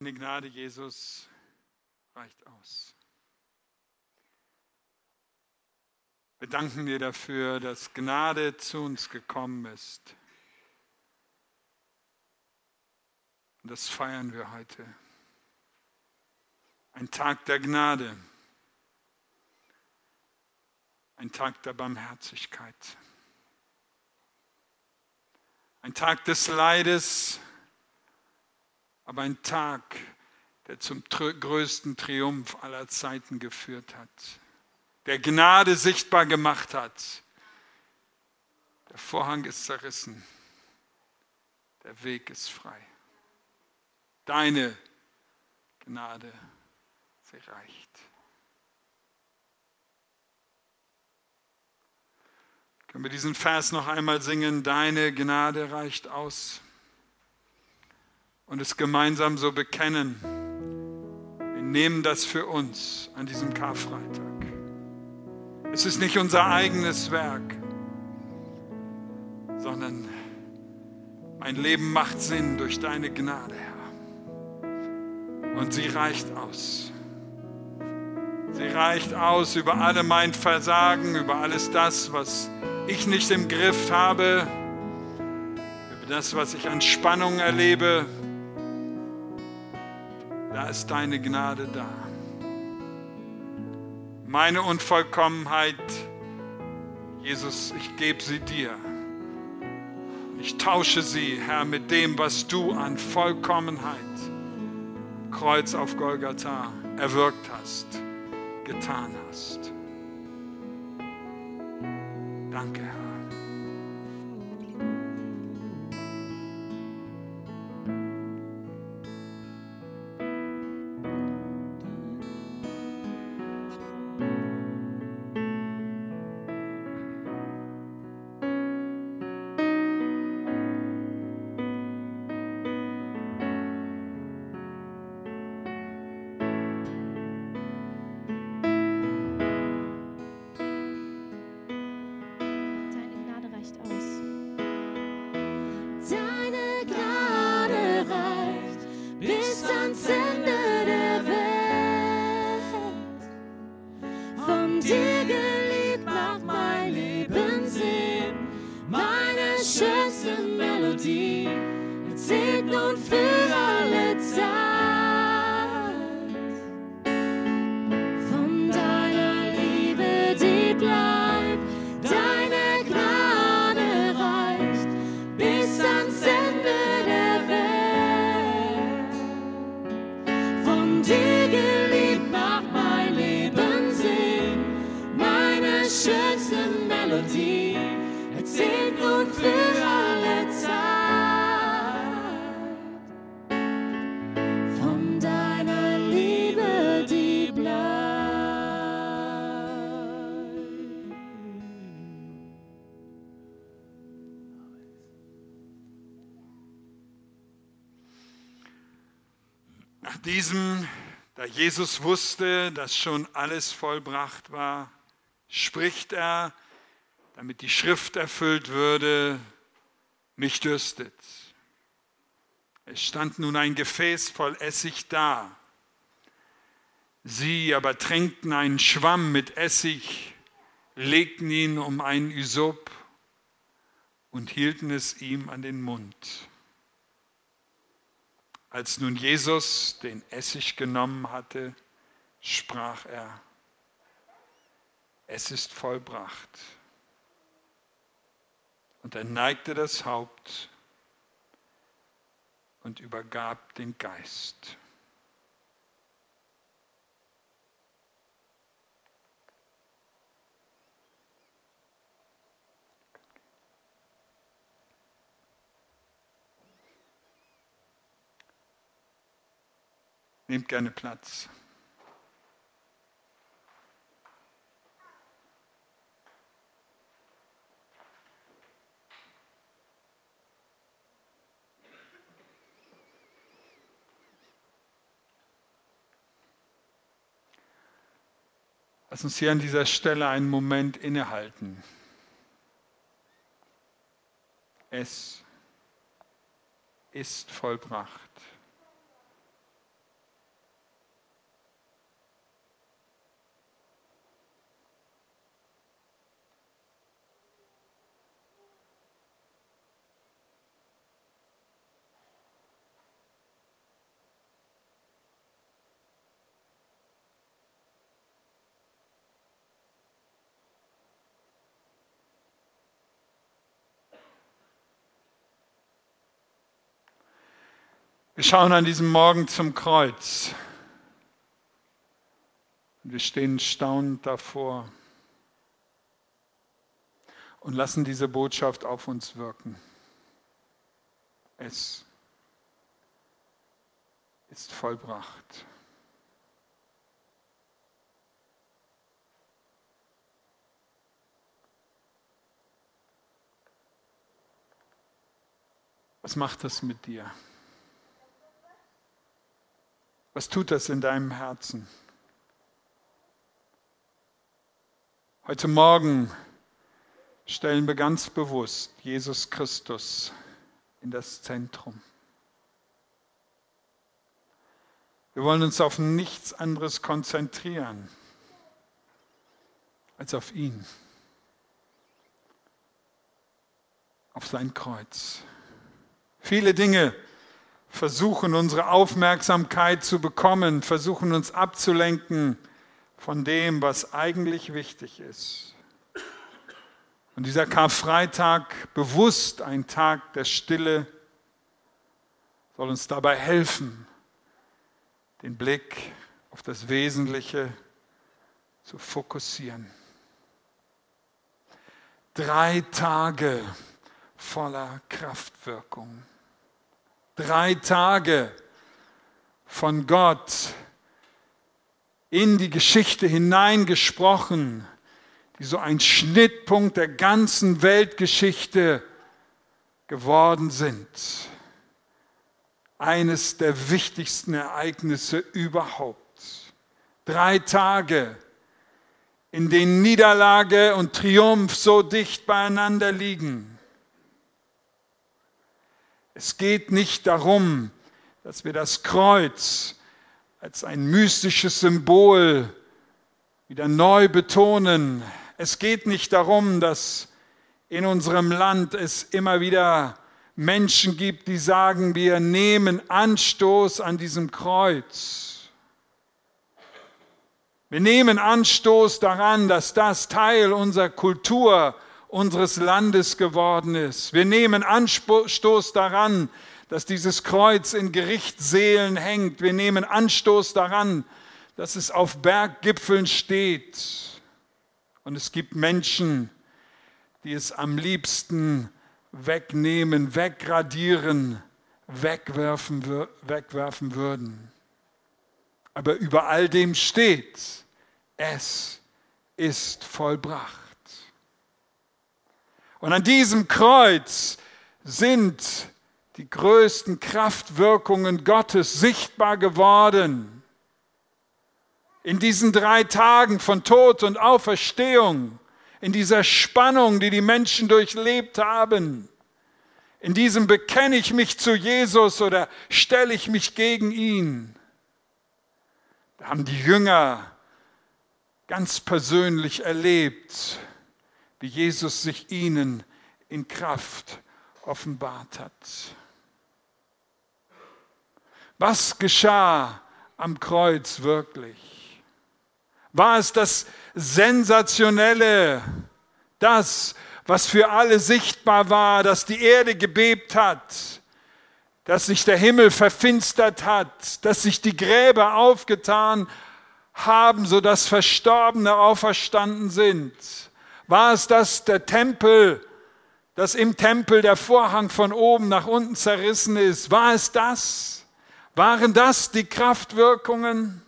Die Gnade Jesus reicht aus. Wir danken dir dafür, dass Gnade zu uns gekommen ist. Und das feiern wir heute. Ein Tag der Gnade. Ein Tag der Barmherzigkeit. Ein Tag des Leides, aber ein Tag, der zum größten Triumph aller Zeiten geführt hat, der Gnade sichtbar gemacht hat. Der Vorhang ist zerrissen, der Weg ist frei. Deine Gnade, sie reicht. Können wir diesen Vers noch einmal singen? Deine Gnade reicht aus. Und es gemeinsam so bekennen. Wir nehmen das für uns an diesem Karfreitag. Es ist nicht unser eigenes Werk, sondern mein Leben macht Sinn durch deine Gnade, Herr. Und sie reicht aus. Sie reicht aus über alle mein Versagen, über alles das, was ich nicht im Griff habe, über das, was ich an Spannung erlebe. Da ist deine Gnade da. Meine Unvollkommenheit, Jesus, ich gebe sie dir. Ich tausche sie, Herr, mit dem, was du an Vollkommenheit am Kreuz auf Golgatha erwirkt hast, getan hast. Danke, Herr. Nach diesem, da Jesus wusste, dass schon alles vollbracht war, spricht er, damit die Schrift erfüllt würde, mich dürstet. Es stand nun ein Gefäß voll Essig da. Sie aber tränkten einen Schwamm mit Essig, legten ihn um einen Ysop und hielten es ihm an den Mund. Als nun Jesus den Essig genommen hatte, sprach er: Es ist vollbracht. Und er neigte das Haupt und übergab den Geist. Nehmt gerne Platz. Lass uns hier an dieser Stelle einen Moment innehalten. Es ist vollbracht. Wir schauen an diesem Morgen zum Kreuz. Und wir stehen staunend davor und lassen diese Botschaft auf uns wirken. Es ist vollbracht. Was macht das mit dir? Was tut das in deinem Herzen? Heute Morgen stellen wir ganz bewusst Jesus Christus in das Zentrum. Wir wollen uns auf nichts anderes konzentrieren als auf ihn, auf sein Kreuz. Viele Dinge versuchen unsere Aufmerksamkeit zu bekommen, versuchen uns abzulenken von dem, was eigentlich wichtig ist. Und dieser Karfreitag, bewusst ein Tag der Stille, soll uns dabei helfen, den Blick auf das Wesentliche zu fokussieren. 3 Tage voller Kraftwirkung. 3 Tage von Gott in die Geschichte hineingesprochen, die so ein Schnittpunkt der ganzen Weltgeschichte geworden sind. Eines der wichtigsten Ereignisse überhaupt. 3 Tage, in denen Niederlage und Triumph so dicht beieinander liegen. Es geht nicht darum, dass wir das Kreuz als ein mystisches Symbol wieder neu betonen. Es geht nicht darum, dass in unserem Land es immer wieder Menschen gibt, die sagen, wir nehmen Anstoß an diesem Kreuz. Wir nehmen Anstoß daran, dass das Teil unserer Kultur, unseres Landes geworden ist. Wir nehmen Anstoß daran, dass dieses Kreuz in Gerichtssälen hängt. Wir nehmen Anstoß daran, dass es auf Berggipfeln steht. Und es gibt Menschen, die es am liebsten wegnehmen, wegradieren, wegwerfen würden. Aber über all dem steht, es ist vollbracht. Und an diesem Kreuz sind die größten Kraftwirkungen Gottes sichtbar geworden. In diesen 3 Tagen von Tod und Auferstehung, in dieser Spannung, die die Menschen durchlebt haben, in diesem bekenne ich mich zu Jesus oder stelle ich mich gegen ihn. Da haben die Jünger ganz persönlich erlebt, wie Jesus sich ihnen in Kraft offenbart hat. Was geschah am Kreuz wirklich? War es das Sensationelle, das, was für alle sichtbar war, dass die Erde gebebt hat, dass sich der Himmel verfinstert hat, dass sich die Gräber aufgetan haben, sodass Verstorbene auferstanden sind? War es das der Tempel, dass im Tempel der Vorhang von oben nach unten zerrissen ist? War es das? Waren das die Kraftwirkungen?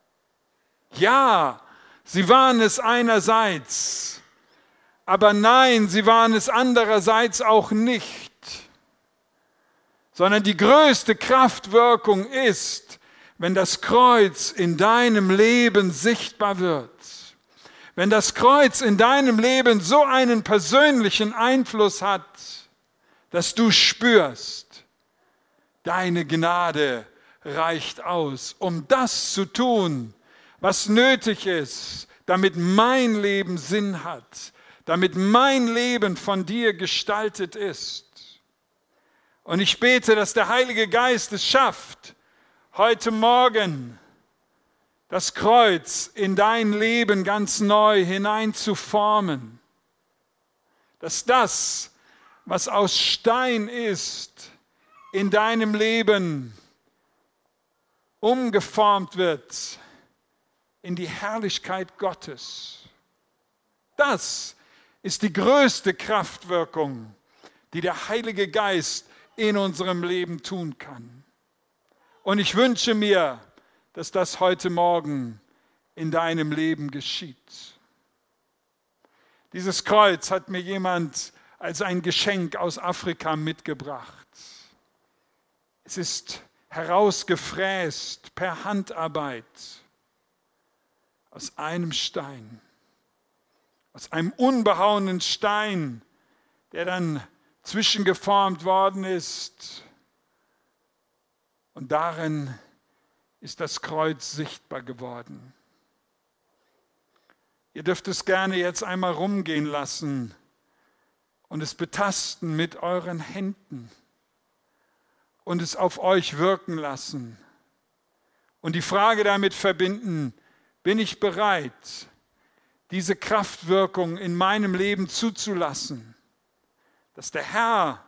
Ja, sie waren es einerseits, aber nein, sie waren es andererseits auch nicht. Sondern die größte Kraftwirkung ist, wenn das Kreuz in deinem Leben sichtbar wird. Wenn das Kreuz in deinem Leben so einen persönlichen Einfluss hat, dass du spürst, deine Gnade reicht aus, um das zu tun, was nötig ist, damit mein Leben Sinn hat, damit mein Leben von dir gestaltet ist. Und ich bete, dass der Heilige Geist es schafft, heute Morgen das Kreuz in dein Leben ganz neu hineinzuformen. Dass das, was aus Stein ist, in deinem Leben umgeformt wird in die Herrlichkeit Gottes. Das ist die größte Kraftwirkung, die der Heilige Geist in unserem Leben tun kann. Und ich wünsche mir, dass das heute Morgen in deinem Leben geschieht. Dieses Kreuz hat mir jemand als ein Geschenk aus Afrika mitgebracht. Es ist herausgefräst per Handarbeit aus einem Stein, aus einem unbehauenen Stein, der dann zwischengeformt worden ist. Und darin ist das Kreuz sichtbar geworden. Ihr dürft es gerne jetzt einmal rumgehen lassen und es betasten mit euren Händen und es auf euch wirken lassen. Und die Frage damit verbinden, bin ich bereit, diese Kraftwirkung in meinem Leben zuzulassen, dass der Herr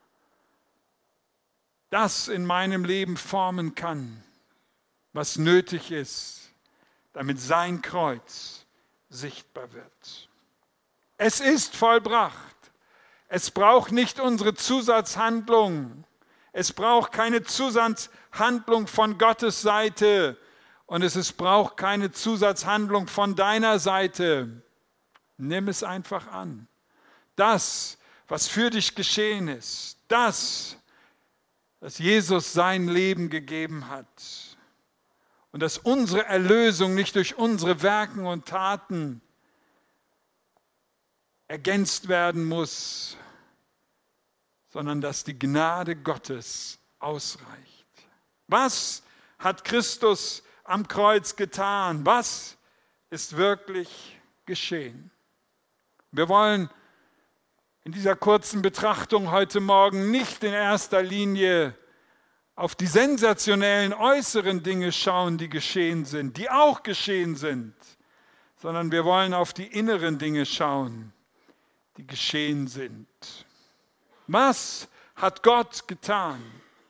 das in meinem Leben formen kann, was nötig ist, damit sein Kreuz sichtbar wird. Es ist vollbracht. Es braucht nicht unsere Zusatzhandlung. Es braucht keine Zusatzhandlung von Gottes Seite und es braucht keine Zusatzhandlung von deiner Seite. Nimm es einfach an. Das, was für dich geschehen ist, das, dass Jesus sein Leben gegeben hat und dass unsere Erlösung nicht durch unsere Werken und Taten ergänzt werden muss, sondern dass die Gnade Gottes ausreicht. Was hat Christus am Kreuz getan? Was ist wirklich geschehen? Wir wollen in dieser kurzen Betrachtung heute Morgen nicht in erster Linie auf die sensationellen äußeren Dinge schauen, die geschehen sind, die auch geschehen sind, sondern wir wollen auf die inneren Dinge schauen, die geschehen sind. Was hat Gott getan?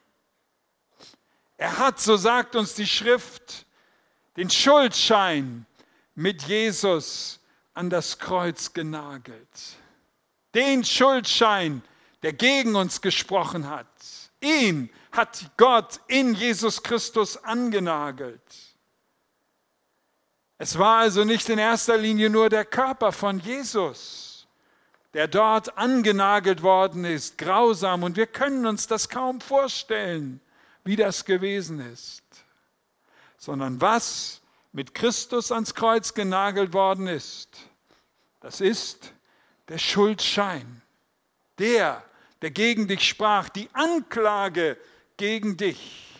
Er hat, so sagt uns die Schrift, den Schuldschein mit Jesus an das Kreuz genagelt. Den Schuldschein, der gegen uns gesprochen hat. Ihn hat Gott in Jesus Christus angenagelt. Es war also nicht in erster Linie nur der Körper von Jesus, der dort angenagelt worden ist, grausam. Und wir können uns das kaum vorstellen, wie das gewesen ist. Sondern was mit Christus ans Kreuz genagelt worden ist, das ist der Schuldschein, der gegen dich sprach, die Anklage gegen dich.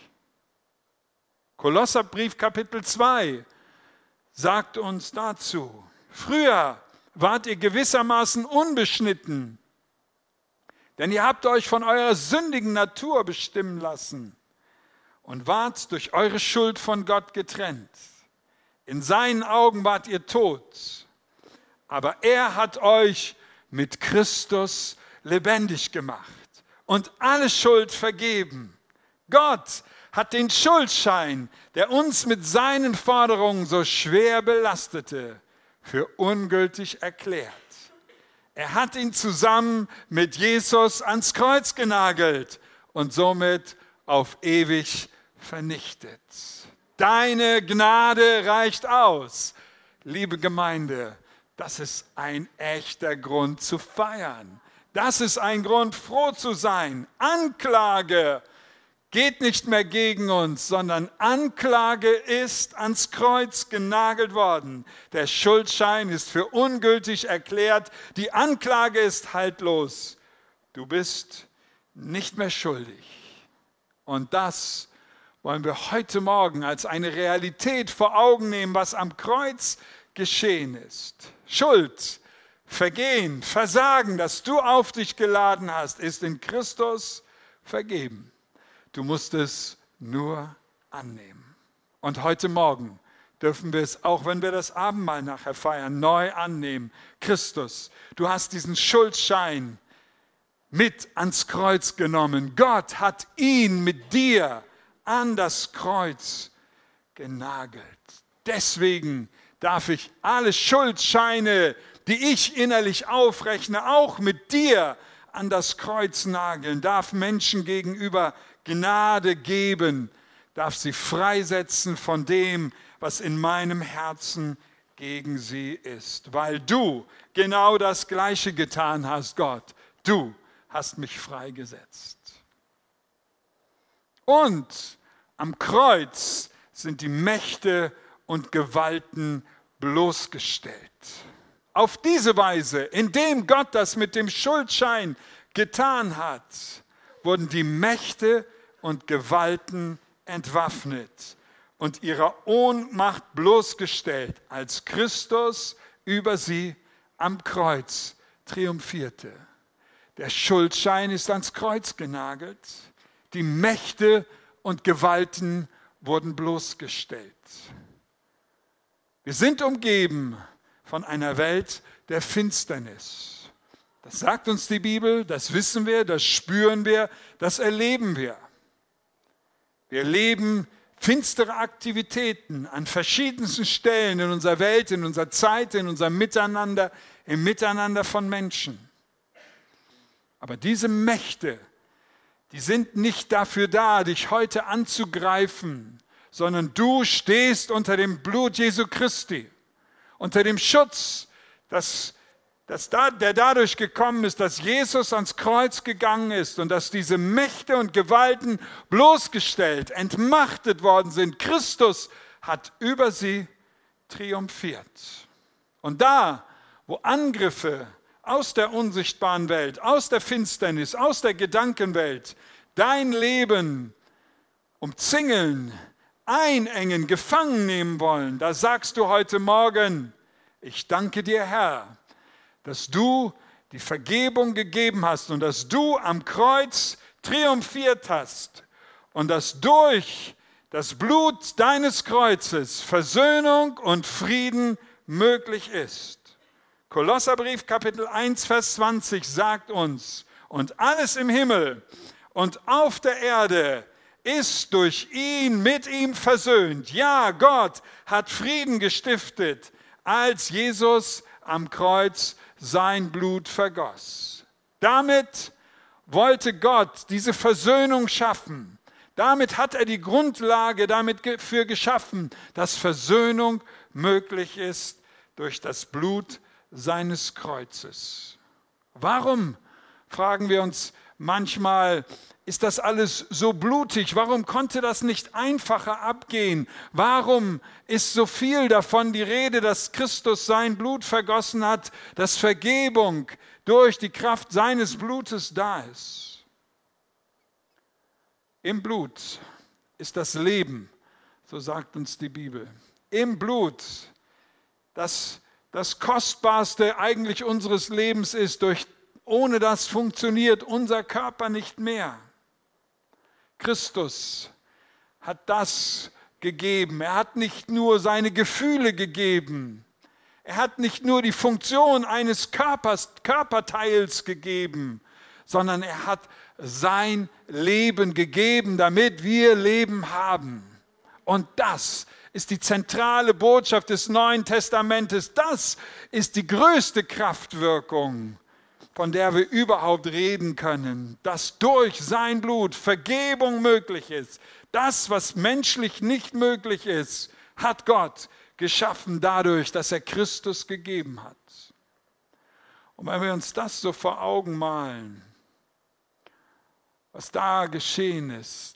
Kolosserbrief Kapitel 2 sagt uns dazu, früher wart ihr gewissermaßen unbeschnitten, denn ihr habt euch von eurer sündigen Natur bestimmen lassen und wart durch eure Schuld von Gott getrennt. In seinen Augen wart ihr tot, aber er hat euch mit Christus lebendig gemacht und alle Schuld vergeben. Gott hat den Schuldschein, der uns mit seinen Forderungen so schwer belastete, für ungültig erklärt. Er hat ihn zusammen mit Jesus ans Kreuz genagelt und somit auf ewig vernichtet. Deine Gnade reicht aus. Liebe Gemeinde, das ist ein echter Grund zu feiern. Das ist ein Grund, froh zu sein. Anklage geht nicht mehr gegen uns, sondern Anklage ist ans Kreuz genagelt worden. Der Schuldschein ist für ungültig erklärt. Die Anklage ist haltlos. Du bist nicht mehr schuldig. Und das wollen wir heute Morgen als eine Realität vor Augen nehmen, was am Kreuz geschehen ist. Schuld, Vergehen, Versagen, das du auf dich geladen hast, ist in Christus vergeben. Du musst es nur annehmen. Und heute Morgen dürfen wir es, auch wenn wir das Abendmahl nachher feiern, neu annehmen. Christus, du hast diesen Schuldschein mit ans Kreuz genommen. Gott hat ihn mit dir an das Kreuz genagelt. Deswegen darf ich alle Schuldscheine, die ich innerlich aufrechne, auch mit dir an das Kreuz nageln, darf Menschen gegenüber Gnade geben, darf sie freisetzen von dem, was in meinem Herzen gegen sie ist. Weil du genau das Gleiche getan hast, Gott. Du hast mich freigesetzt. Und am Kreuz sind die Mächte und Gewalten bloßgestellt. Auf diese Weise, indem Gott das mit dem Schuldschein getan hat, wurden die Mächte und Gewalten entwaffnet und ihrer Ohnmacht bloßgestellt, als Christus über sie am Kreuz triumphierte. Der Schuldschein ist ans Kreuz genagelt, die Mächte und Gewalten wurden bloßgestellt. Wir sind umgeben von einer Welt der Finsternis. Das sagt uns die Bibel, das wissen wir, das spüren wir, das erleben wir. Wir erleben finstere Aktivitäten an verschiedensten Stellen in unserer Welt, in unserer Zeit, in unserem Miteinander, im Miteinander von Menschen. Aber diese Mächte, die sind nicht dafür da, dich heute anzugreifen, sondern du stehst unter dem Blut Jesu Christi, unter dem Schutz, der dadurch gekommen ist, dass Jesus ans Kreuz gegangen ist und dass diese Mächte und Gewalten bloßgestellt, entmachtet worden sind. Christus hat über sie triumphiert. Und da, wo Angriffe aus der unsichtbaren Welt, aus der Finsternis, aus der Gedankenwelt dein Leben umzingeln, einengen, gefangen nehmen wollen, da sagst du heute Morgen, ich danke dir, Herr, dass du die Vergebung gegeben hast und dass du am Kreuz triumphiert hast und dass durch das Blut deines Kreuzes Versöhnung und Frieden möglich ist. Kolosserbrief Kapitel 1, Vers 20 sagt uns, und alles im Himmel und auf der Erde ist durch ihn, mit ihm versöhnt. Ja, Gott hat Frieden gestiftet, als Jesus am Kreuz sein Blut vergoss. Damit wollte Gott diese Versöhnung schaffen. Damit hat er die Grundlage dafür geschaffen, dass Versöhnung möglich ist durch das Blut seines Kreuzes. Warum, fragen wir uns manchmal, ist das alles so blutig? Warum konnte das nicht einfacher abgehen? Warum ist so viel davon die Rede, dass Christus sein Blut vergossen hat, dass Vergebung durch die Kraft seines Blutes da ist? Im Blut ist das Leben, so sagt uns die Bibel. Im Blut, das Kostbarste eigentlich unseres Lebens ist, ohne das funktioniert unser Körper nicht mehr. Christus hat das gegeben. Er hat nicht nur seine Gefühle gegeben. Er hat nicht nur die Funktion eines Körperteils gegeben, sondern er hat sein Leben gegeben, damit wir Leben haben. Und das ist die zentrale Botschaft des Neuen Testamentes. Das ist die größte Kraftwirkung, von der wir überhaupt reden können, dass durch sein Blut Vergebung möglich ist. Das, was menschlich nicht möglich ist, hat Gott geschaffen dadurch, dass er Christus gegeben hat. Und wenn wir uns das so vor Augen malen, was da geschehen ist,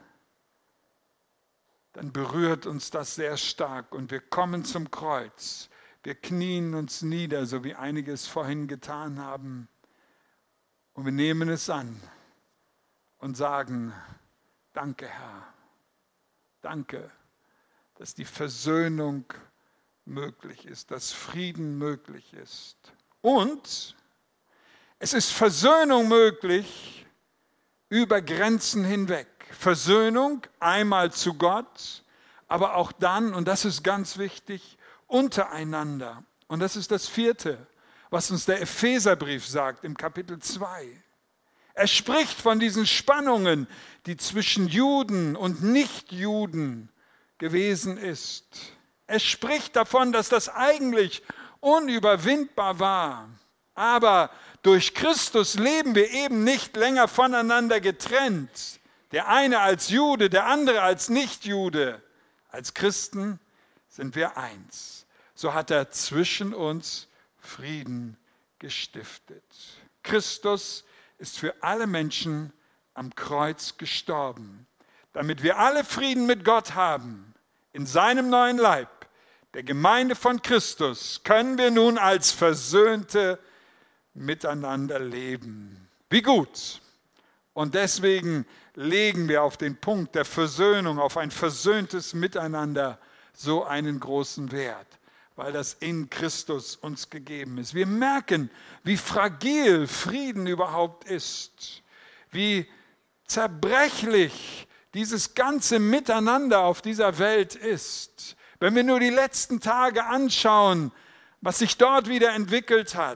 dann berührt uns das sehr stark und wir kommen zum Kreuz. Wir knien uns nieder, so wie einige es vorhin getan haben. Und wir nehmen es an und sagen, danke Herr, danke, dass die Versöhnung möglich ist, dass Frieden möglich ist. Und es ist Versöhnung möglich über Grenzen hinweg. Versöhnung einmal zu Gott, aber auch dann, und das ist ganz wichtig, untereinander. Und das ist das Vierte, was uns der Epheserbrief sagt im Kapitel 2. Er spricht von diesen Spannungen, die zwischen Juden und Nichtjuden gewesen ist. Er spricht davon, dass das eigentlich unüberwindbar war. Aber durch Christus leben wir eben nicht länger voneinander getrennt. Der eine als Jude, der andere als Nichtjude. Als Christen sind wir eins. So hat er zwischen uns Frieden gestiftet. Christus ist für alle Menschen am Kreuz gestorben, damit wir alle Frieden mit Gott haben. In seinem neuen Leib, der Gemeinde von Christus, können wir nun als Versöhnte miteinander leben. Wie gut! Und deswegen legen wir auf den Punkt der Versöhnung, auf ein versöhntes Miteinander so einen großen Wert, weil das in Christus uns gegeben ist. Wir merken, wie fragil Frieden überhaupt ist, wie zerbrechlich dieses ganze Miteinander auf dieser Welt ist. Wenn wir nur die letzten Tage anschauen, was sich dort wieder entwickelt hat,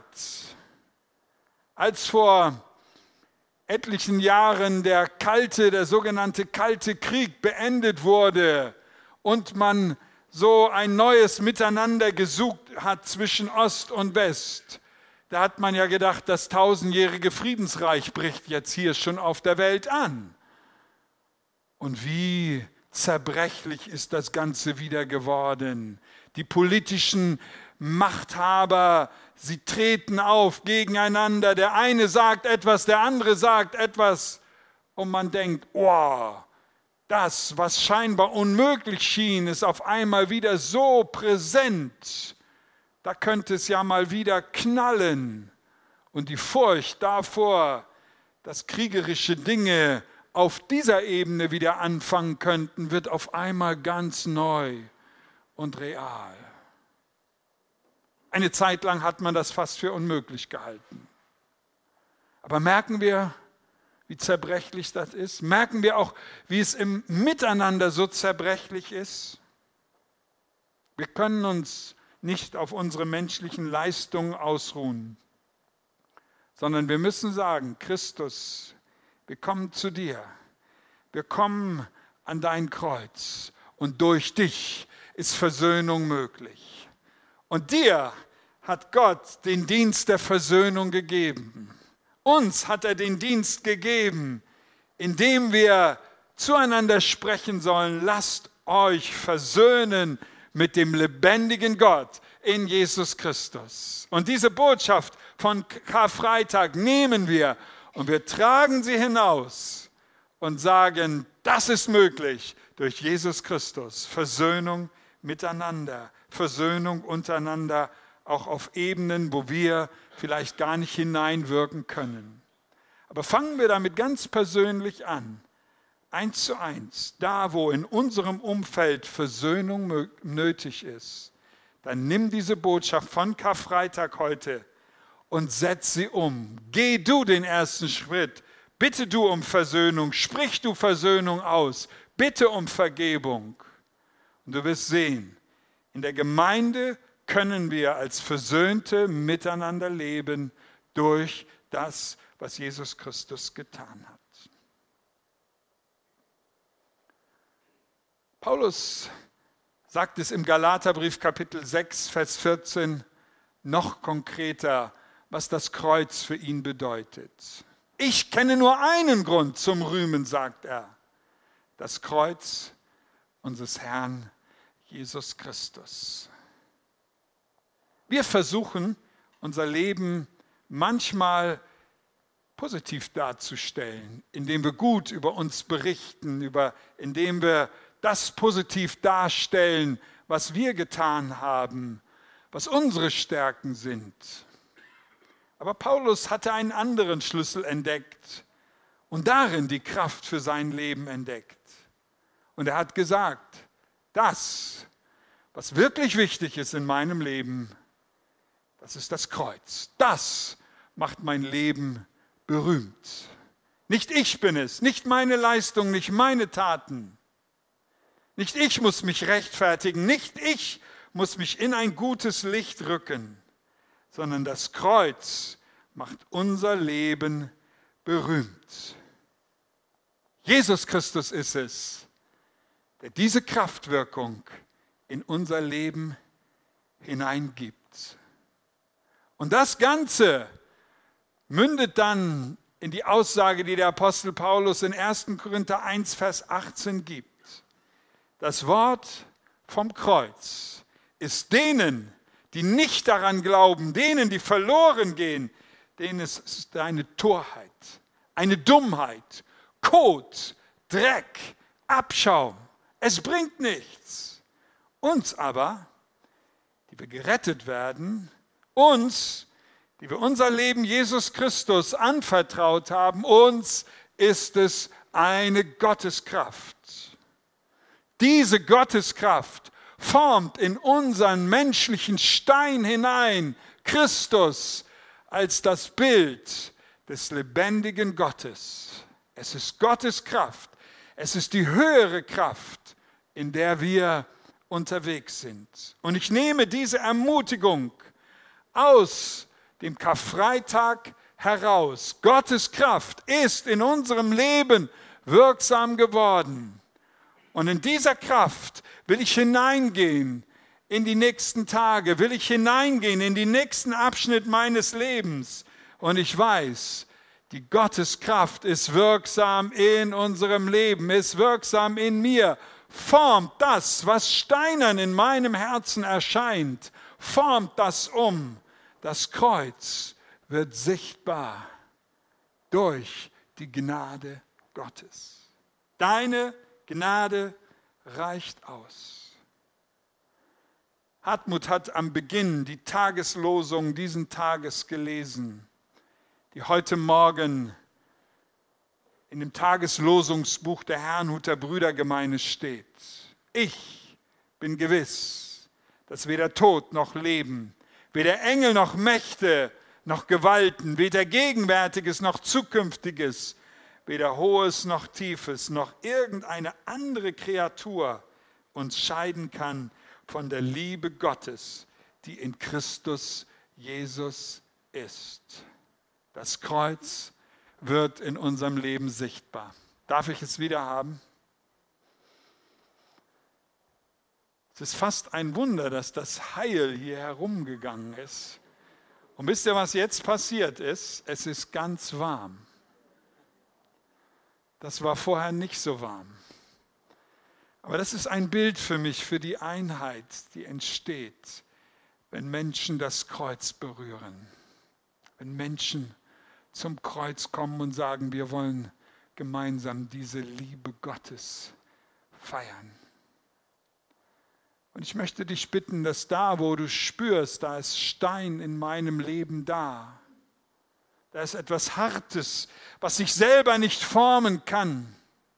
als vor etlichen Jahren der sogenannte Kalte Krieg beendet wurde und man so ein neues Miteinander gesucht hat zwischen Ost und West, da hat man ja gedacht, das 1000-jährige Friedensreich bricht jetzt hier schon auf der Welt an. Und wie zerbrechlich ist das Ganze wieder geworden. Die politischen Machthaber, sie treten auf gegeneinander. Der eine sagt etwas, der andere sagt etwas. Und man denkt, oh, das, was scheinbar unmöglich schien, ist auf einmal wieder so präsent. Da könnte es ja mal wieder knallen. Und die Furcht davor, dass kriegerische Dinge auf dieser Ebene wieder anfangen könnten, wird auf einmal ganz neu und real. Eine Zeit lang hat man das fast für unmöglich gehalten. Aber merken wir, wie zerbrechlich das ist? Merken wir auch, wie es im Miteinander so zerbrechlich ist? Wir können uns nicht auf unsere menschlichen Leistungen ausruhen, sondern wir müssen sagen, Christus, wir kommen zu dir, wir kommen an dein Kreuz und durch dich ist Versöhnung möglich. Und dir hat Gott den Dienst der Versöhnung gegeben. Uns hat er den Dienst gegeben, indem wir zueinander sprechen sollen, lasst euch versöhnen mit dem lebendigen Gott in Jesus Christus. Und diese Botschaft von Karfreitag nehmen wir und wir tragen sie hinaus und sagen, das ist möglich durch Jesus Christus. Versöhnung miteinander, Versöhnung untereinander, auch auf Ebenen, wo wir vielleicht gar nicht hineinwirken können. Aber fangen wir damit ganz persönlich an. 1:1, da wo in unserem Umfeld Versöhnung nötig ist, dann nimm diese Botschaft von Karfreitag heute und setz sie um. Geh du den ersten Schritt. Bitte du um Versöhnung. Sprich du Versöhnung aus. Bitte um Vergebung. Und du wirst sehen, in der Gemeinde können wir als Versöhnte miteinander leben durch das, was Jesus Christus getan hat. Paulus sagt es im Galaterbrief Kapitel 6, Vers 14 noch konkreter, was das Kreuz für ihn bedeutet. Ich kenne nur einen Grund zum Rühmen, sagt er. Das Kreuz unseres Herrn Jesus Christus. Wir versuchen, unser Leben manchmal positiv darzustellen, indem wir gut über uns berichten, indem wir das positiv darstellen, was wir getan haben, was unsere Stärken sind. Aber Paulus hatte einen anderen Schlüssel entdeckt und darin die Kraft für sein Leben entdeckt. Und er hat gesagt, das, was wirklich wichtig ist in meinem Leben, das ist das Kreuz. Das macht mein Leben berühmt. Nicht ich bin es, nicht meine Leistung, nicht meine Taten. Nicht ich muss mich rechtfertigen, nicht ich muss mich in ein gutes Licht rücken, sondern das Kreuz macht unser Leben berühmt. Jesus Christus ist es, der diese Kraftwirkung in unser Leben hineingibt. Und das Ganze mündet dann in die Aussage, die der Apostel Paulus in 1. Korinther 1, Vers 18 gibt. Das Wort vom Kreuz ist denen, die nicht daran glauben, denen, die verloren gehen, denen ist eine Torheit, eine Dummheit, Kot, Dreck, Abschaum. Es bringt nichts. Uns aber, die wir gerettet werden, uns, die wir unser Leben Jesus Christus anvertraut haben, uns ist es eine Gotteskraft. Diese Gotteskraft formt in unseren menschlichen Stein hinein Christus als das Bild des lebendigen Gottes. Es ist Gottes Kraft. Es ist die höhere Kraft, in der wir unterwegs sind. Und ich nehme diese Ermutigung aus dem Karfreitag heraus. Gottes Kraft ist in unserem Leben wirksam geworden. Und in dieser Kraft will ich hineingehen in die nächsten Tage, will ich hineingehen in den nächsten Abschnitt meines Lebens. Und ich weiß, die Gotteskraft ist wirksam in unserem Leben, ist wirksam in mir, formt das, was steinern in meinem Herzen erscheint, formt das um. Das Kreuz wird sichtbar durch die Gnade Gottes. Deine Gnade reicht aus. Hartmut hat am Beginn die Tageslosung diesen Tages gelesen, die heute Morgen in dem Tageslosungsbuch der Herrnhuter Brüdergemeine steht. Ich bin gewiss, dass weder Tod noch Leben, weder Engel noch Mächte noch Gewalten, weder Gegenwärtiges noch Zukünftiges, weder Hohes noch Tiefes, noch irgendeine andere Kreatur uns scheiden kann von der Liebe Gottes, die in Christus Jesus ist. Das Kreuz wird in unserem Leben sichtbar. Darf ich es wieder haben? Es ist fast ein Wunder, dass das Heil hier herumgegangen ist. Und wisst ihr, was jetzt passiert ist? Es ist ganz warm. Das war vorher nicht so warm. Aber das ist ein Bild für mich, für die Einheit, die entsteht, wenn Menschen das Kreuz berühren. Wenn Menschen zum Kreuz kommen und sagen, wir wollen gemeinsam diese Liebe Gottes feiern. Und ich möchte dich bitten, dass da, wo du spürst, da ist Stein in meinem Leben da. Da ist etwas Hartes, was sich selber nicht formen kann.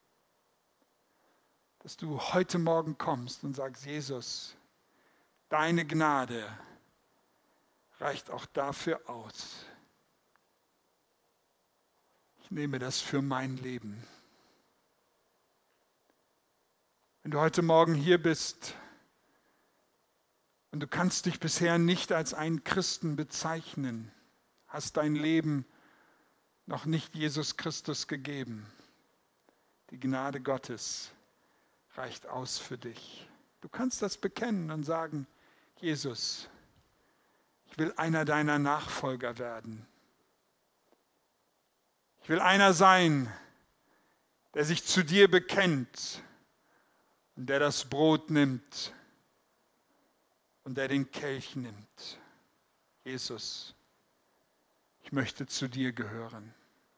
Dass du heute Morgen kommst und sagst, Jesus, deine Gnade reicht auch dafür aus. Ich nehme das für mein Leben. Wenn du heute Morgen hier bist und du kannst dich bisher nicht als einen Christen bezeichnen, hast dein Leben noch nicht Jesus Christus gegeben. Die Gnade Gottes reicht aus für dich. Du kannst das bekennen und sagen, Jesus, ich will einer deiner Nachfolger werden. Ich will einer sein, der sich zu dir bekennt und der das Brot nimmt und der den Kelch nimmt. Jesus, ich möchte zu dir gehören.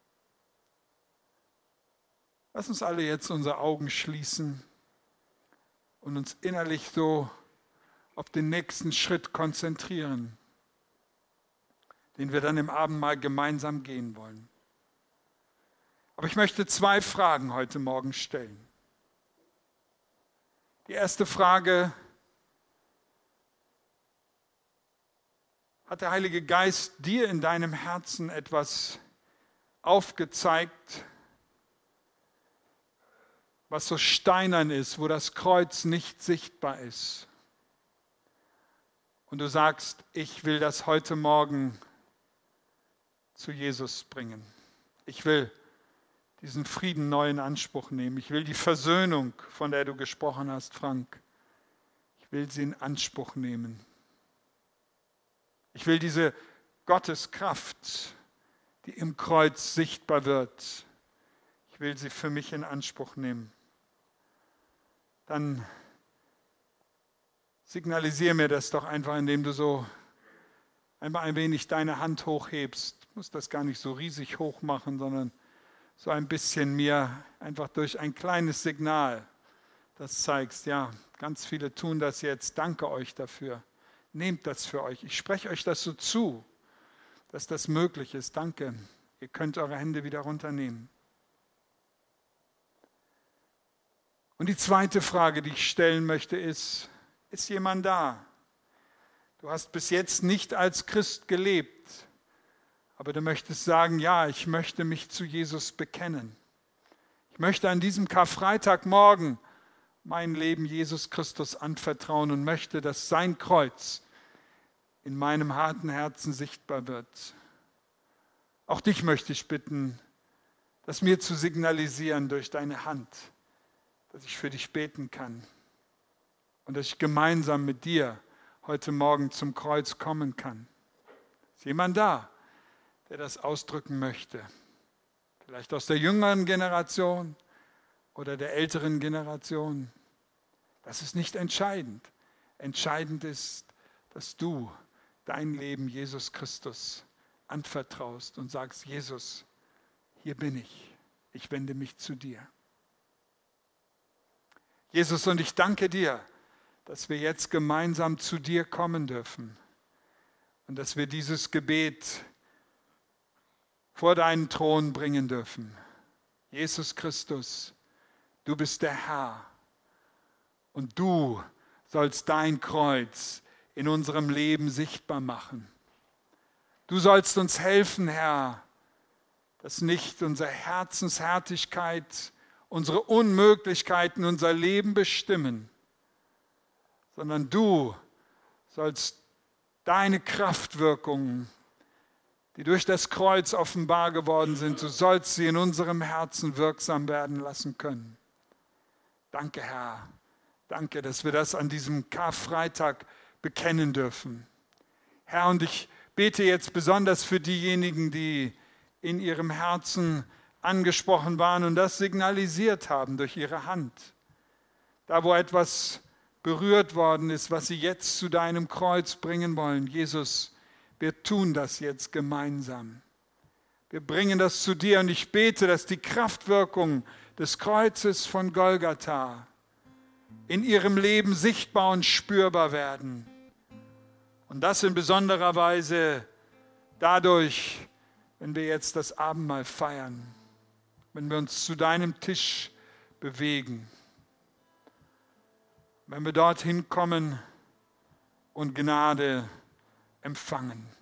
Lass uns alle jetzt unsere Augen schließen und uns innerlich so auf den nächsten Schritt konzentrieren, den wir dann im Abendmahl gemeinsam gehen wollen. Aber ich möchte 2 Fragen heute Morgen stellen. Die erste Frage: Hat der Heilige Geist dir in deinem Herzen etwas aufgezeigt, was so steinern ist, wo das Kreuz nicht sichtbar ist? Und du sagst, ich will das heute Morgen zu Jesus bringen. Ich will diesen Frieden neu in Anspruch nehmen. Ich will die Versöhnung, von der du gesprochen hast, Frank. Ich will sie in Anspruch nehmen. Ich will diese Gotteskraft, die im Kreuz sichtbar wird, ich will sie für mich in Anspruch nehmen. Dann signalisiere mir das doch einfach, indem du so einmal ein wenig deine Hand hochhebst. Du musst das gar nicht so riesig hoch machen, sondern so ein bisschen mir einfach durch ein kleines Signal das zeigst. Ja, ganz viele tun das jetzt. Danke euch dafür. Nehmt das für euch. Ich spreche euch das so zu, dass das möglich ist. Danke. Ihr könnt eure Hände wieder runternehmen. Und die zweite Frage, die ich stellen möchte, ist jemand da? Du hast bis jetzt nicht als Christ gelebt, aber du möchtest sagen, ja, ich möchte mich zu Jesus bekennen. Ich möchte an diesem Karfreitagmorgen mein Leben Jesus Christus anvertrauen und möchte, dass sein Kreuz in meinem harten Herzen sichtbar wird. Auch dich möchte ich bitten, das mir zu signalisieren durch deine Hand, dass ich für dich beten kann und dass ich gemeinsam mit dir heute Morgen zum Kreuz kommen kann. Ist jemand da, der das ausdrücken möchte? Vielleicht aus der jüngeren Generation oder der älteren Generation. Das ist nicht entscheidend. Entscheidend ist, dass du dein Leben Jesus Christus anvertraust und sagst, Jesus, hier bin ich. Ich wende mich zu dir. Jesus, und ich danke dir, dass wir jetzt gemeinsam zu dir kommen dürfen und dass wir dieses Gebet vor deinen Thron bringen dürfen. Jesus Christus, du bist der Herr und du sollst dein Kreuz in unserem Leben sichtbar machen. Du sollst uns helfen, Herr, dass nicht unsere Herzenshärtigkeit, unsere Unmöglichkeiten unser Leben bestimmen, sondern du sollst deine Kraftwirkungen, die durch das Kreuz offenbar geworden sind, du sollst sie in unserem Herzen wirksam werden lassen können. Danke, Herr. Danke, dass wir das an diesem Karfreitag bekennen dürfen. Herr, und ich bete jetzt besonders für diejenigen, die in ihrem Herzen angesprochen waren und das signalisiert haben durch ihre Hand. Da, wo etwas berührt worden ist, was sie jetzt zu deinem Kreuz bringen wollen. Jesus, wir tun das jetzt gemeinsam. Wir bringen das zu dir und ich bete, dass die Kraftwirkung des Kreuzes von Golgatha in ihrem Leben sichtbar und spürbar werden. Und das in besonderer Weise dadurch, wenn wir jetzt das Abendmahl feiern, wenn wir uns zu deinem Tisch bewegen, wenn wir dorthin kommen und Gnade empfangen.